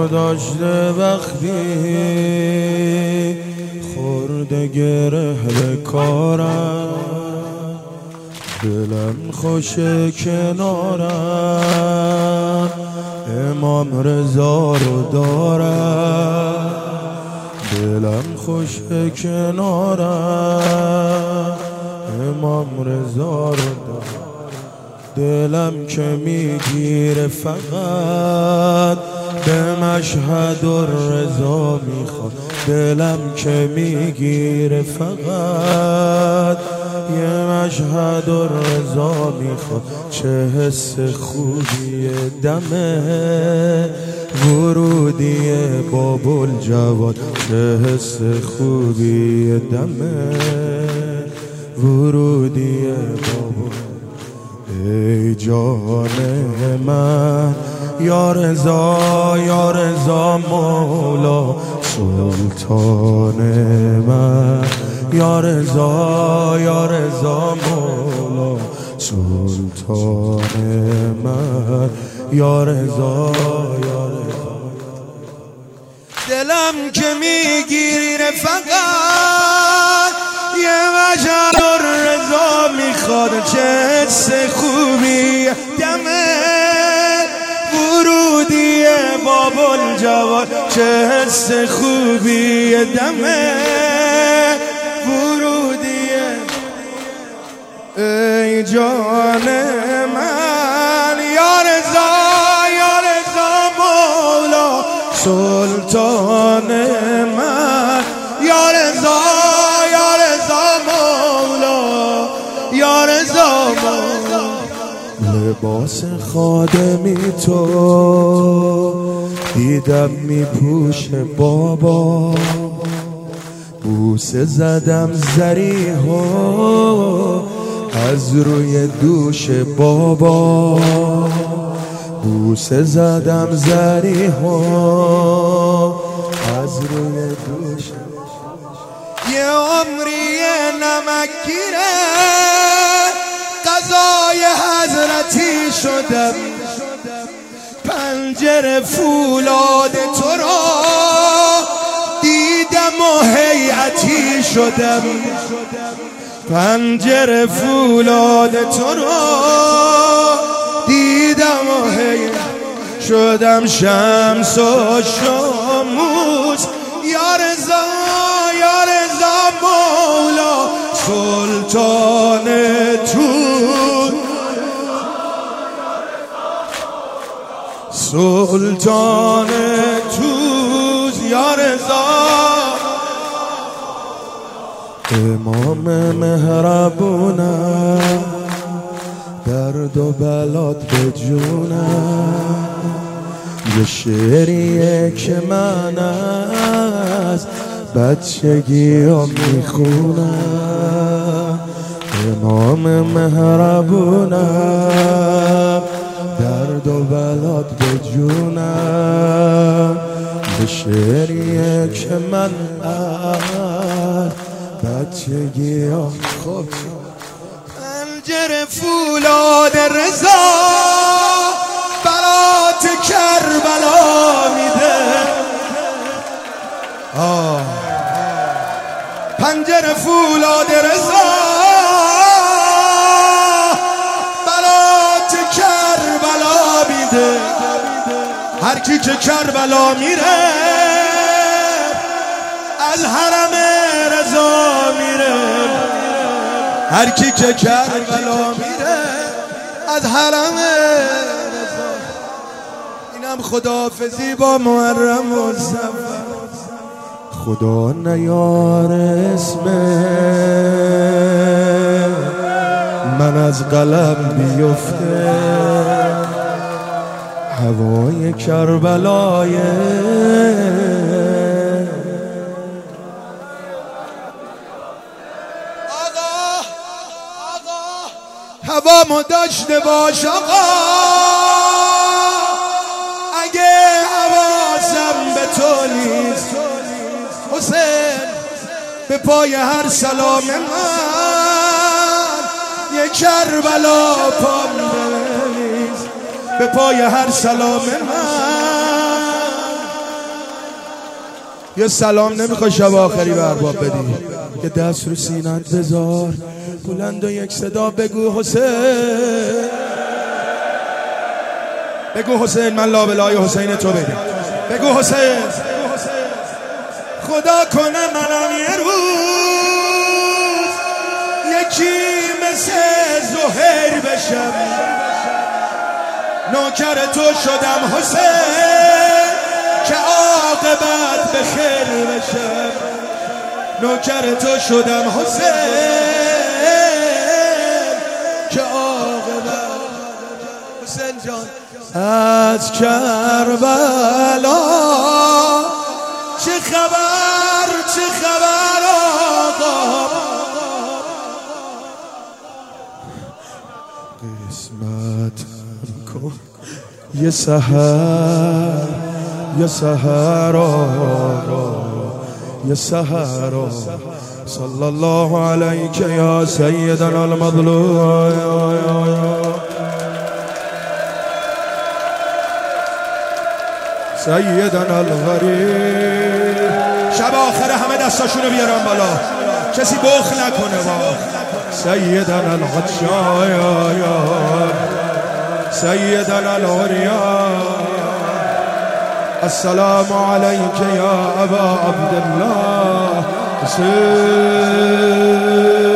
داشته وقتی خورده گره به کارم، دلم خوشه کنارم، امام رضا رو دارم، دلم خوشه کنارم، امام رضا رو دارم. دلم که میگیره فقط به مشهد الرضا میخواد، دلم که میگیره فقط یه مشهد الرضا میخواد. چه حس خوبیه دمه ورودی باب الجواد، چه حس خوبیه دمه ورودی باب. ای جان من یا رضا یا رضا مولا، سلطان من یا رضا یا رضا مولا، سلطان من یا رضا یا رضا. دلم که میگیره فقط یه مشهد الرضا میخواد، چه حس خوبی دمه ورودی باب الجواد، چه حس خوبی دمه ورودی. ای جان من یا رضا یا رضا مولا، سلطان من یا رضا یا رضا مولا، یا رضا مولا. لباس خادمی تو دیدم میپوشه بابا، بوسه زدم زریحو از روی دوش بابا، بوسه زدم زریحو از روی دوش. یه عمری نمک گیره قضای حضرتی شدم، پنجره فولاد تو را دیدم و هیئتی شدم، پنجره فولاد تو را دیدم و هیئتی شدم، شمس و شموس یا رضا یا رضا مولا، سلطان توس سلطان توس یا رضا. امام مهربونم درد و بلات به جونم، یه شعریه که من از بچگیام میخونم. امام مهربونم درد و بلات به جونم، به شعریه که من از بچگیام. خب پنجره فولاد رضا برات کربلا میده، پنجره فولاد رضا برات کربلا میده. هر کی که کربلا میره از حرم رضا میره، هر کی که کربلا میره از حرم رضا. اینم خداحافظی با محرم و صفر. خدا نیار اسم من از قلم بیفته، هوای کربلای هوامو داشته باش آقا، اگه حواسم به تو نیست حسین، به پای هر سلام من یه کربلا پام بریز، به پای هر سلام من یه سلام نمیخوای شب آخری به ارباب بدی؟ یه دست رو سینت بذار بلند و یک صدا بگو حسین، بگو حسین، من لابلای حسین تو بگم، بگو حسین. خدا کنه منم یه روز یکی مثل زهیر بشم، نوکر تو شدم حسین که عاقبت به خیر بشم، نوکر تو شدم حسین که عاقبت. حسین جان از کربلا چه خبر، چه خبر آقا؟ قسمت کن یه سحر، یه سحر آقا، یه سحر آقا. صلی الله علیک یا سیدنا المظلوم، سیدنا الغریب. شب آخر همه دستاشونو بیارن بالا، کسی بخل نکنه با سیدنا الغشایار، سیدنا الغریار. السلام علیک یا ابا عبدالله حسین.